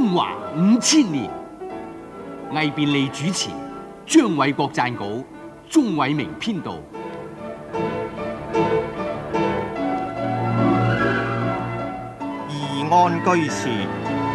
中華5000年，魏便利主持，張偉國撰稿，鍾偉明編導。 宜安居士。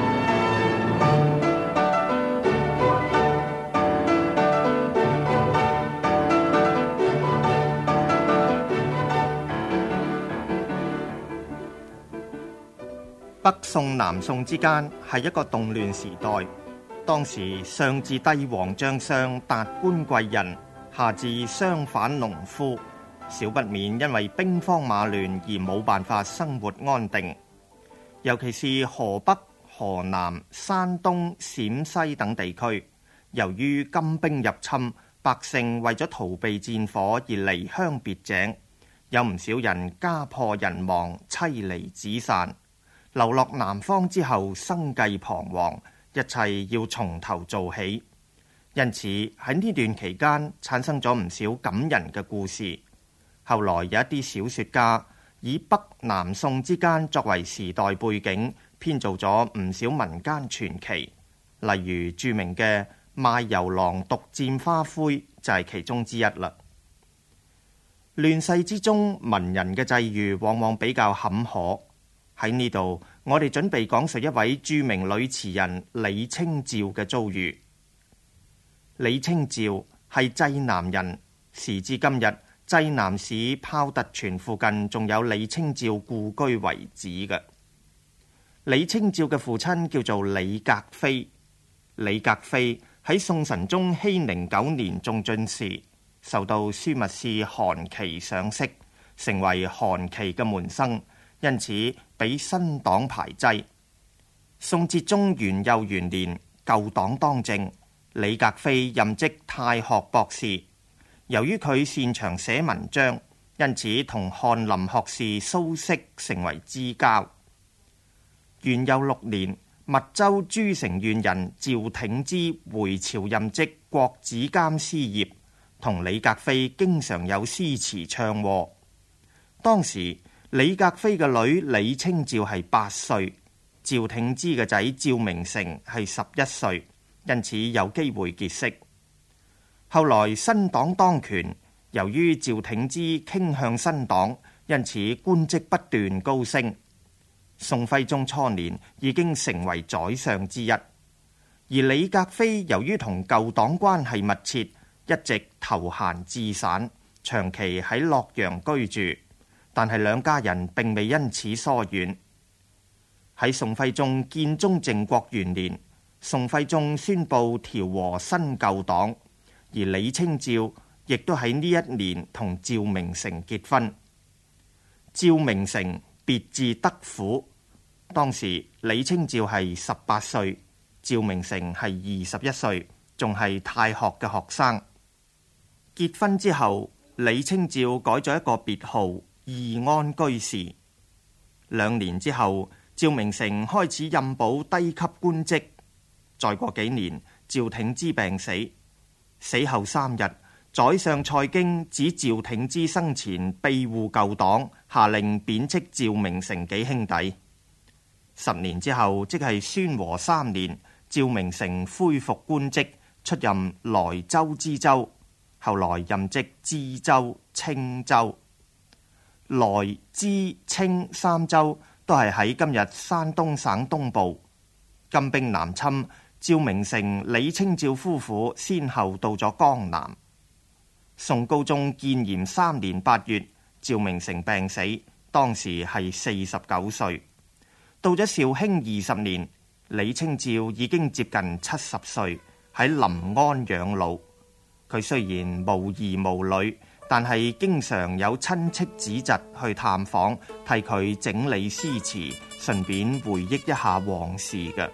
北宋、南宋之間係一個動亂時代，當時上至帝王將相、達官貴人，下至商販農夫，少不免因為兵荒馬亂而冇辦法生活安定。尤其是河北、河南、山東、陝西等地區，由於金兵入侵，百姓為咗逃避戰火而離鄉別井，有唔少人家破人亡、妻離子散。流落南方之後，生計彷徨，一切要從頭做起。因此喺呢段期間產生咗唔少感人嘅故事。後來有一啲小說家以北南宋之間作為時代背景，編造咗唔少民間傳奇。例如著名嘅賣油郎獨佔花灰就係其中之一啦。亂世之中，文人嘅際遇往往比較坎坷。喺呢度，我哋準備講述一位著名女詞人李清照嘅遭遇。李清照係濟南人，時至今日，濟南市炮突泉附近仲有李清照故居遺址嘅。李清照嘅父親叫做李格非，李格非喺宋神宗熙寧9年中進士，受到樞密使韓琦賞識，成為韓琦嘅門生。因此俾新黨排擠。宋哲宗元佑元年，舊黨當政，李格非任職太學博士。由於佢擅長寫文章，因此同翰林學士蘇軾成為知交。元佑6年，密州諸城縣人趙挺之回朝任職國子監司業，同李格非經常有詩詞唱和。當時李格非嘅女李清照係8歲，趙挺之嘅仔趙明誠係11歲，因此有機會結識。後來新黨當權，由於趙挺之傾向新黨，因此官職不斷高升。宋徽宗初年已經成為宰相之一，而李格非由於同舊黨關係密切，一直投閒置散，長期喺洛陽居住。但係兩家人並未因此疏遠。喺宋徽宗建中正國元年，宋徽宗宣布調和新舊黨，而李清照亦都喺呢一年同趙明誠結婚。趙明誠別字德輔，當時李清照係18歲，趙明誠係21歲，仲係太學嘅學生。結婚之後，李清照改咗一個別號，宜安居士。2年之後，趙明誠開始任保低級官職。再過幾年，趙挺之病死，死後3日，宰相蔡京指趙挺之生前庇護舊黨，下令貶斥趙明誠幾兄弟。10年之後，即係宣和3年，趙明誠恢復官職，出任萊州知州，後來任職知州、青州。萊、知、青3州都係喺今日山東省東部。金兵南侵，趙明誠、李清照夫婦先後到咗江南。宋高宗建炎3年8月，趙明誠病死，當時係49歲。到咗紹興20年，李清照已經接近70歲，喺臨安養老。佢雖然無兒無女，但係經常有親戚子侄去探訪，替佢整理詩詞，順便回憶一下往事嘅。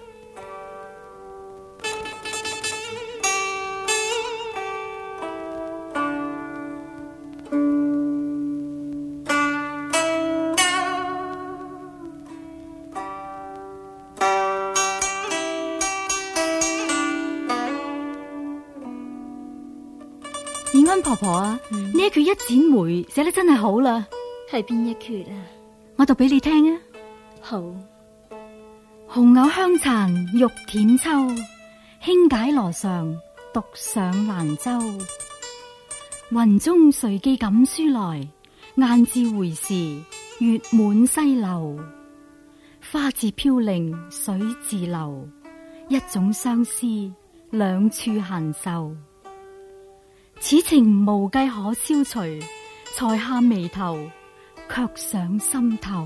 宜安婆婆啊，呢一闕一剪梅寫得真係好啦。 係邊一闕啊？ 我讀俾你聽啊。 好。 紅藕香殘玉簟秋，輕解羅裳獨上蘭舟。雲中誰寄錦書來？雁字回時月滿西樓。花自飄零水自流，一種相思兩處閒愁。此情無計可消除，才下眉頭，卻上心頭。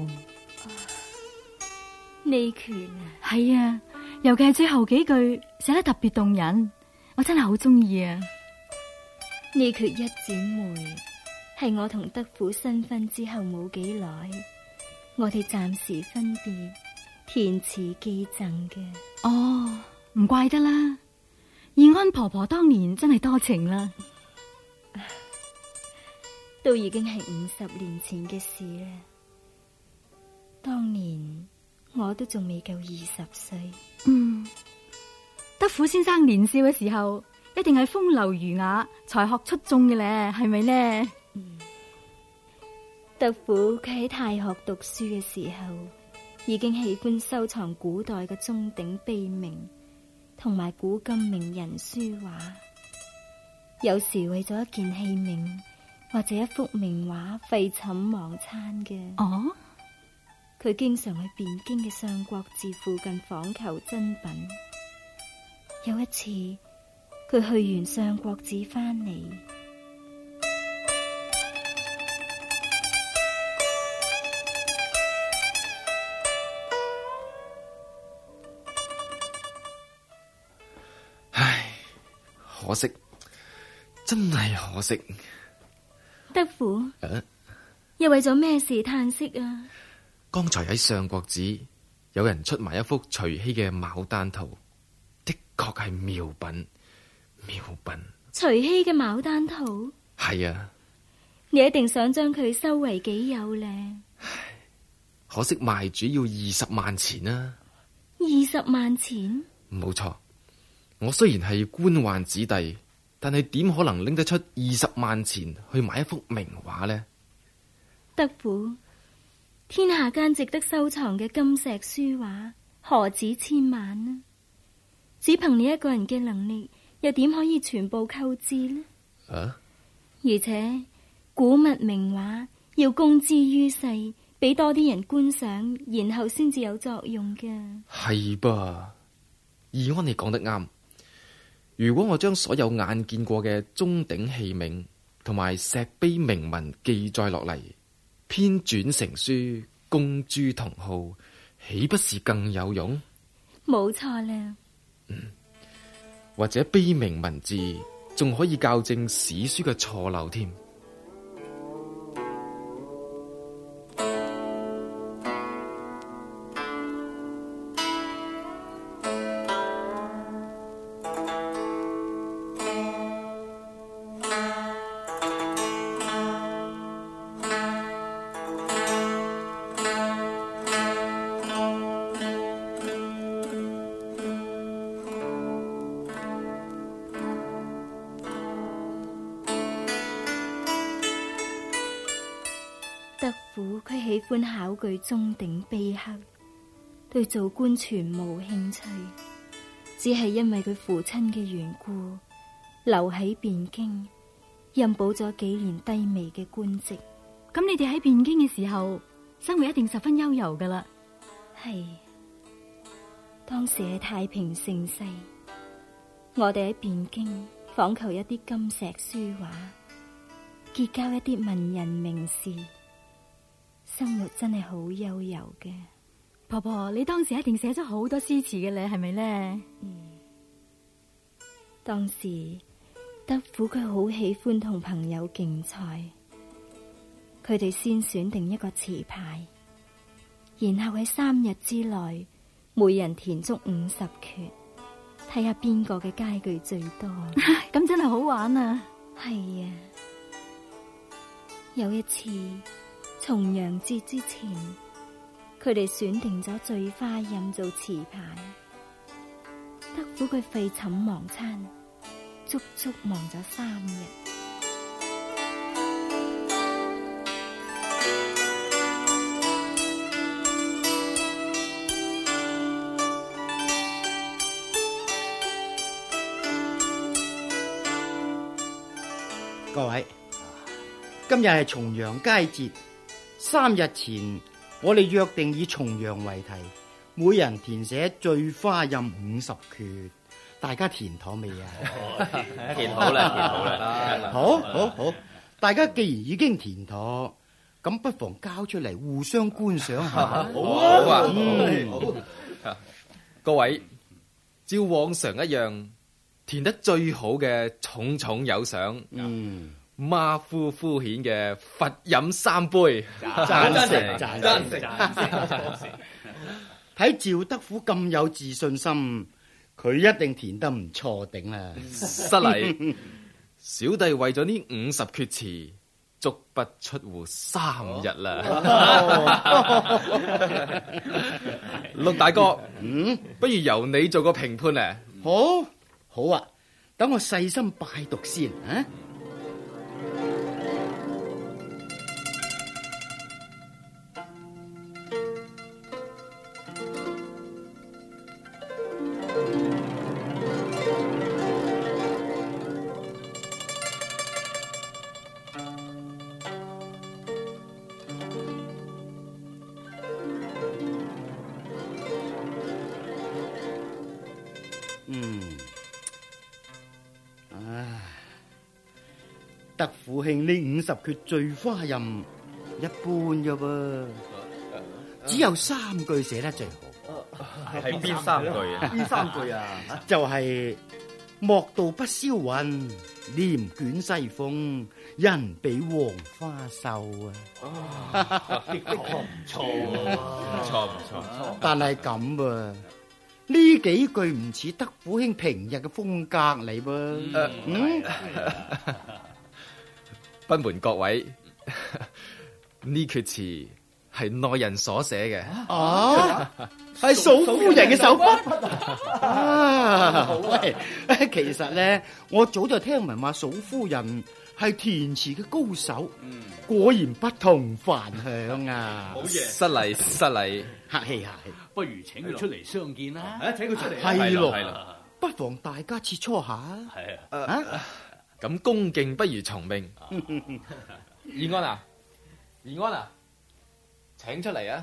呢闋啊， 係啊，尤其係最後幾句寫得特別動人，我真係好中意啊！ 呢闋一剪梅，係我同德甫新婚之後冇幾耐，我哋暫時分別填詞寄贈嘅。 哦，唔怪得啦，燕安婆婆當年真係多情啦， 都已經係50年前嘅事啦。當年我都仲未夠20歲。 德甫先生年少嘅時候一定係風流儒雅、才學出眾嘅咧，係咪呢？ 德甫佢喺太學讀書嘅時候，已經喜歡收藏古代嘅鐘鼎碑銘同埋古今名人書畫。有時為咗一件器皿或者一幅名畫廢寢忘餐嘅。 哦， 佢經常去汴京嘅相國寺附近訪求珍品。有一次，佢去完相國寺翻嚟， 唉，可惜，真係可惜。 德甫，又為咗咩事嘆息啊？ 剛才喺相國寺有人出賣一幅徐熙嘅牡丹圖，的確係妙品，妙品。 徐熙嘅牡丹圖？ 係啊， 你一定想將佢收為己有呢？ 可惜賣主要20萬錢啊 ！20萬錢？ 冇錯，我雖然係官宦子弟，但係點可能拎得出20萬錢去買一幅名畫呢？ 德甫，天下間值得收藏嘅金石書畫何止千萬呢？只憑你一個人嘅能力，又點可以全部購置呢？而且古物名畫要公之於世，俾多啲人觀賞，然後先至有作用嘅。 係噃，義安你講得啱。如果我將所有眼見過嘅鐘鼎器皿同埋石碑銘文記載落嚟，編纂成書，公諸同好，豈不是更有用？ 冇錯啦。 或者碑銘文字仲可以校正史書嘅錯漏添。 德甫佢喜歡考據鐘鼎碑刻，對做官全無興趣，只係因為佢父親嘅緣故，留喺汴京，任保咗幾年低微嘅官職。 咁你哋喺汴京嘅時候，生活一定十分悠遊噶啦。 係，當時係太平盛世，我哋喺汴京訪求一啲金石書畫，結交一啲文人名士。生活真係好悠遊嘅。 婆婆，你當時一定寫咗好多詩詞嘅咧，係咪呢？ 當時德甫佢好喜歡同朋友競賽，佢哋先選定一個詞牌，然後喺3日之內，每人填足50闋，睇下邊個嘅佳句最多。 咁真係好玩啊！ 係啊，有一次重陽節之前，佢哋選定咗醉花吟做詞牌，德甫佢廢寢忘餐，足足忙咗3日。 各位，今日係重陽佳節，3日前我哋約定以重陽為題，每人填寫醉花吟50闕，大家填妥未啊？ 填好啦，填好啦。 好，大家既然已經填妥，咁不妨交出嚟互相觀賞下。好啊，各位，照往常一樣，填得最好嘅重重有賞。馬虎敷衍嘅罰飲3杯。 贊成。睇趙德虎咁有自信心，佢一定填得唔錯頂啦。 失禮，小弟為咗呢50闕詞，足不出戶3日啦。陸大哥，不如由你做個評判咧。 好啊，等我細心拜讀先啊。德虎兄呢50闕醉花吟一般嘅噃，只有3句寫得最好。 係邊3句啊？ 邊3句啊？就係莫道不消雲，簾捲西風，人比黃花瘦啊！ 的確唔錯，唔錯。 但係咁噃，呢幾句唔似德虎兄平日嘅風格嚟噃。 不瞞各位，呢闕詞係內人所寫嘅。 係嫂夫人嘅手筆。喂，其實咧，我早就聽聞話嫂夫人係填詞嘅高手，果然不同凡響啊！ 好嘢， 失禮， 客氣。 不如請佢出嚟相見啦。 請佢出嚟。係咯，不妨大家切磋下。係啊。 咁恭敬不如從命。義安啊，請出嚟啊！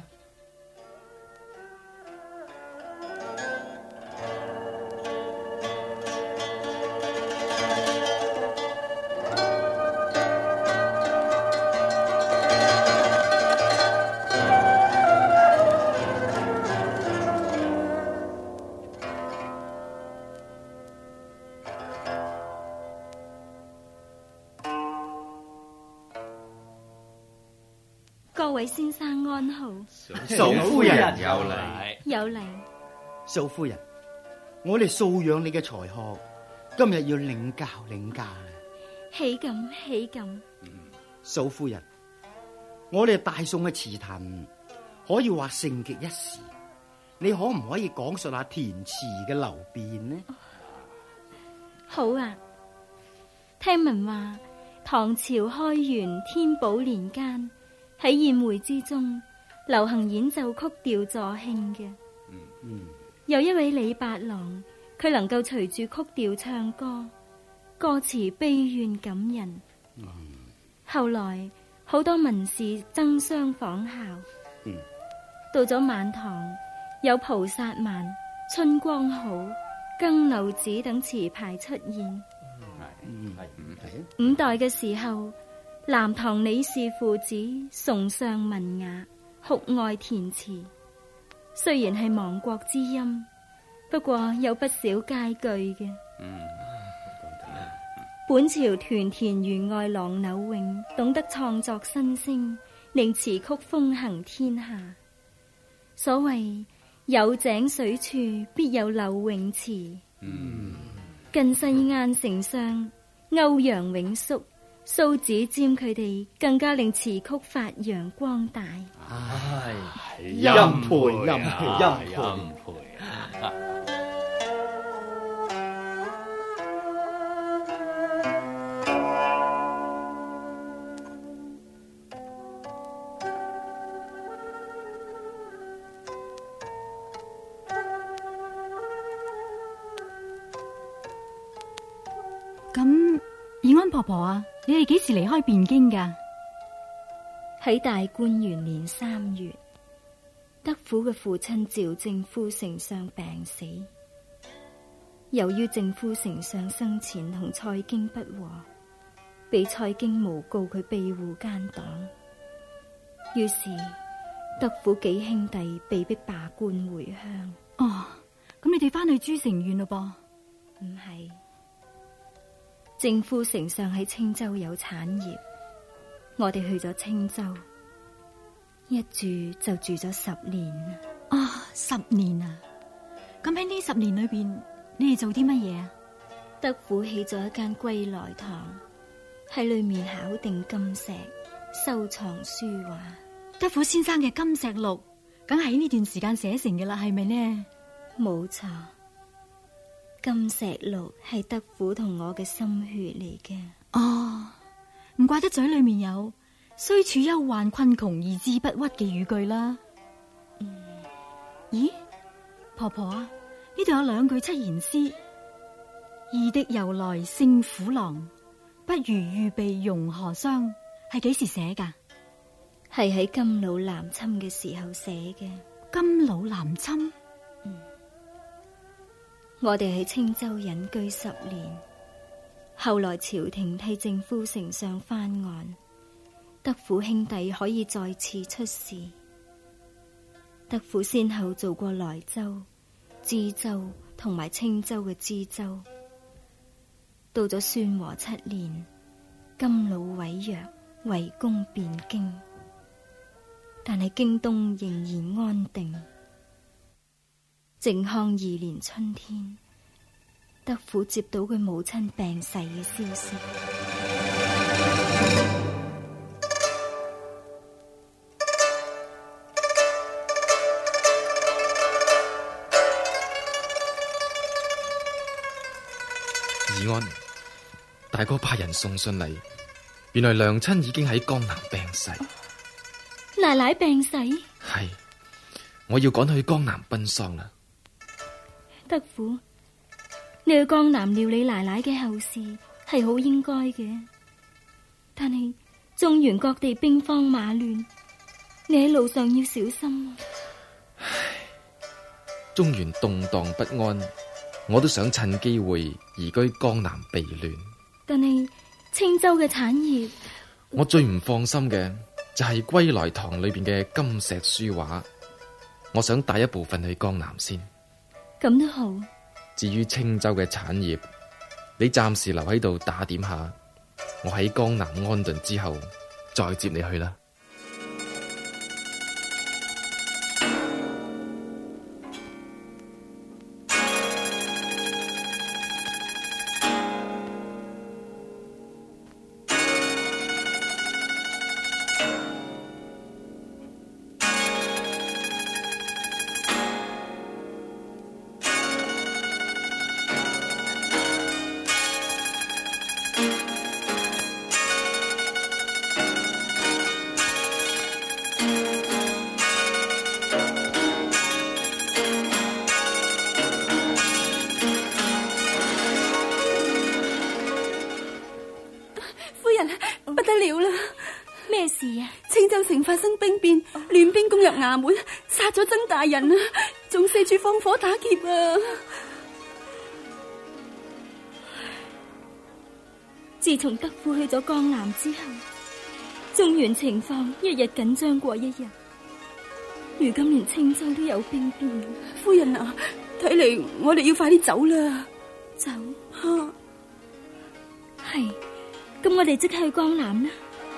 各位先生安好。 嫂夫人有禮。 嫂夫人，我哋素養你嘅才學，今日要領教啦。 豈敢。 嫂夫人，我哋大宋嘅詞壇可以話盛極一時，你可唔可以講述下填詞嘅流變呢？ 好啊，聽聞話唐朝開元天寶年間，喺宴會之中流行演奏曲調助興嘅。有一位李八郎，佢能夠隨住曲調唱歌，歌詞悲怨感人。後來好多文士爭相仿效。到咗晚唐，有菩薩蠻、春光好、更樓子等詞牌出現。五代嘅時候，南唐李氏父子崇尚文雅，酷愛填詞。雖然係亡國之音，不過有不少佳句嘅。本朝團田員外郎柳永懂得創作新聲，令詞曲風行天下。所謂有井水處必有柳永詞。近世晏丞相歐陽永叔、蘇子瞻佢哋更加令詞曲發揚光大。 欽佩。 咁，義安婆婆啊， 你哋幾時離開汴京噶？ 喺大觀元年3月，德府嘅父親趙正夫丞相病死。由於正夫丞相生前同蔡京不和，被蔡京誣告佢庇護奸黨，於是德府幾兄弟被迫罷官回鄉。 哦，咁你哋翻去諸城縣咯噃？ 唔係，正夫丞相喺青州有產業，我哋去咗青州，一住就住咗10年。 10年啊！咁喺呢10年裏邊，你哋做啲乜嘢啊？ 德府起咗一間歸來堂，喺裏面考定金石，收藏書畫。 德府先生嘅金石錄，梗係喺呢段時間寫成嘅啦，係咪呢？ 冇錯，金石錄係德府同我嘅心血嚟嘅。 哦，唔怪得嘴裏面有雖處憂患困窮而志不屈嘅語句啦。咦，婆婆啊，呢度有2句七言詩：義的由來勝虎狼，不如預備融河傷，係幾時寫噶？ 係喺金老南侵嘅時候寫嘅。 金老南侵？ 我哋喺青州隱居10年，後來朝廷替正夫丞相翻案，德府兄弟可以再次出仕。德府先後做過萊州、知州同埋青州嘅知州。到咗宣和7年，金老毀約，圍攻汴京，但係京東仍然安定。靖康2年春天，德府接到佢母親病逝嘅消息。 宜安，大哥派人送信嚟，原來娘親已經喺江南病逝。 奶奶病逝？ 係，我要趕去江南奔喪啦。 德府，你去江南料理奶奶嘅後事係好應該嘅，但係中原各地兵荒馬亂，你喺路上要小心。 唉，中原動盪不安，我都想趁機會移居江南避亂。 但係青州嘅產業， 我最唔放心嘅就係歸來堂裏邊嘅金石書畫，我想帶一部分去江南先。 咁都好。 至於青州嘅產業，你暫時留喺度打點下，我喺江南安頓之後再接你去啦。 咩事啊？ 青州城發生兵變，亂兵攻入衙門，殺咗曾大人啊！仲四處放火打劫啊！ 自從德府去咗江南之後，中原情況一日緊張過一日。如今連青州都有兵變， 夫人啊，睇嚟我哋要快啲走啦！ 走？係，咁我哋即刻去江南啦。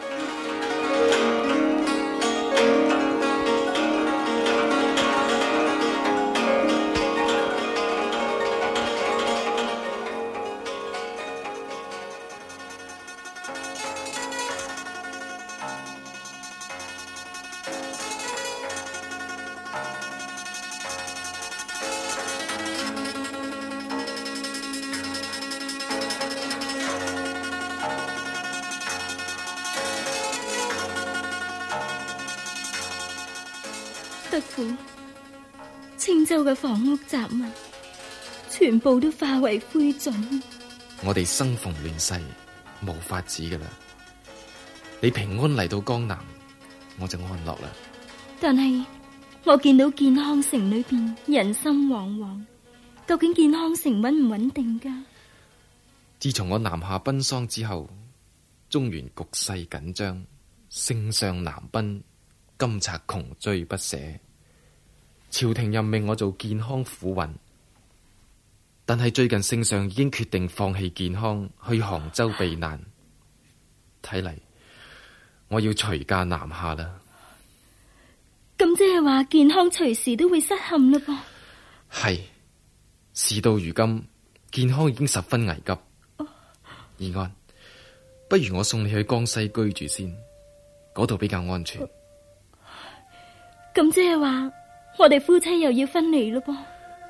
德府，青州嘅房屋雜物全部都化為灰燼。 我哋生逢亂世， 冇法子噶啦。你平安嚟到江南，我就安樂啦。 但係我見到健康城裏邊人心惶惶，究竟健康城穩唔穩定噶？ 自從我南下奔喪之後，中原局勢緊張，聖上南奔，金賊窮追不捨。朝廷任命我做健康府尹，但係最近聖上已經決定放棄健康，去杭州避難。睇嚟我要隨駕南下啦。 咁即係話健康隨時都會失陷嘞噃？ 係，事到如今，健康已經十分危急。宜安，不如我送你去江西居住先，嗰度比較安全。 咁即係話我哋夫妻又要分離咯噃？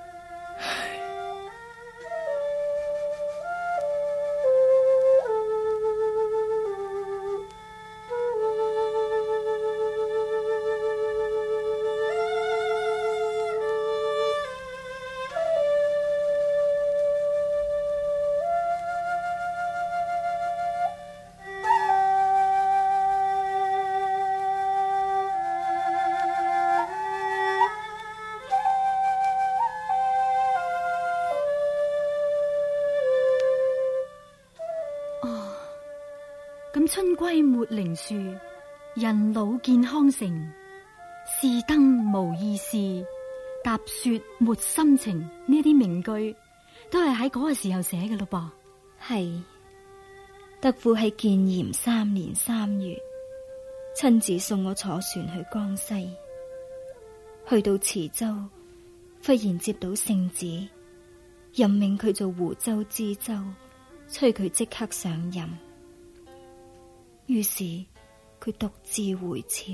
咁春歸沒靈樹，人老健康成。士登無意事，踏雪沒心情。呢啲名句都係喺嗰個時候寫嘅咯噃。 係，德父喺建炎3年3月親自送我坐船去江西，去到池州，忽然接到聖旨，任命佢做湖州知州，催佢即刻上任。於是佢獨自回朝，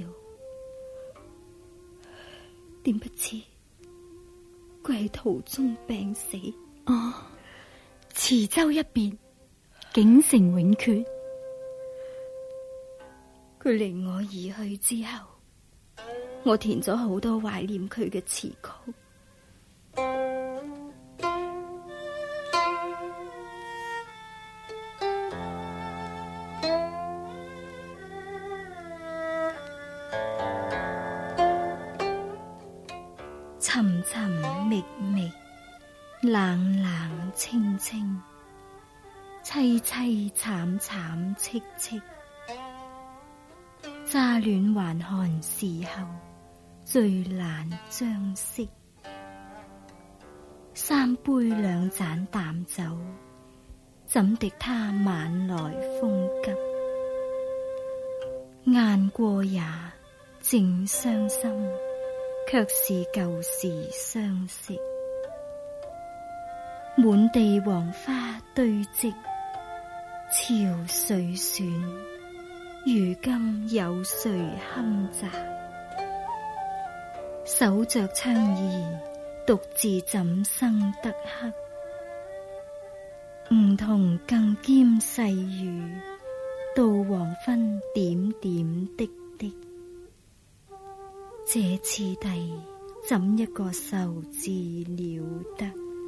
點不知佢喺途中病死。 哦，池州一別，竟成永訣。 佢離我而去之後，我填咗好多懷念佢嘅詞曲。沉沉覓覓，冷冷清清，凄凄慘慘戚戚。乍暖還寒時候，最難將息。3杯2盞淡酒，怎敵他晚來風急。雁過也，正傷心，卻是舊時相識。滿地黃花堆積，潮水損，如今有誰堪摘？守着窗兒，獨自怎生得黑？梧桐更兼細雨，到黃昏點點滴滴。這次第怎一個愁字了得？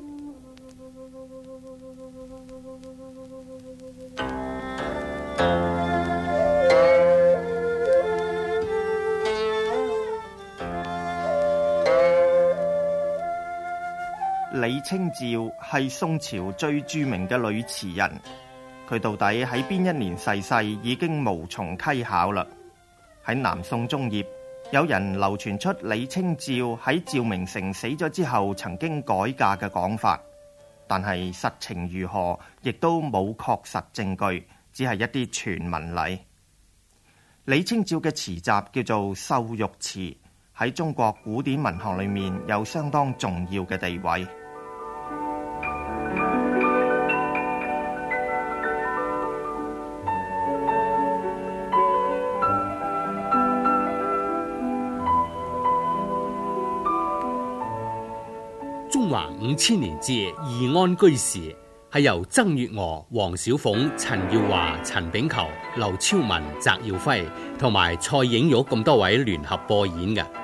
李清照係宋朝最著名嘅女詞人，佢到底喺邊一年逝世已經無從稽考啦。喺南宋中葉，有人流傳出李清照喺趙明誠死咗之後曾經改嫁嘅講法，但係實情如何，亦都冇確實證據，只係一啲傳聞嚟。李清照嘅詞集叫做秀玉詞，喺中國古典文學裏面有相當重要嘅地位。 中華5000年節宜安居士係由曾月娥、黃小鳳、陳耀華、陳炳球、劉超文、翟耀輝同埋蔡影玉咁多位聯合播演嘅。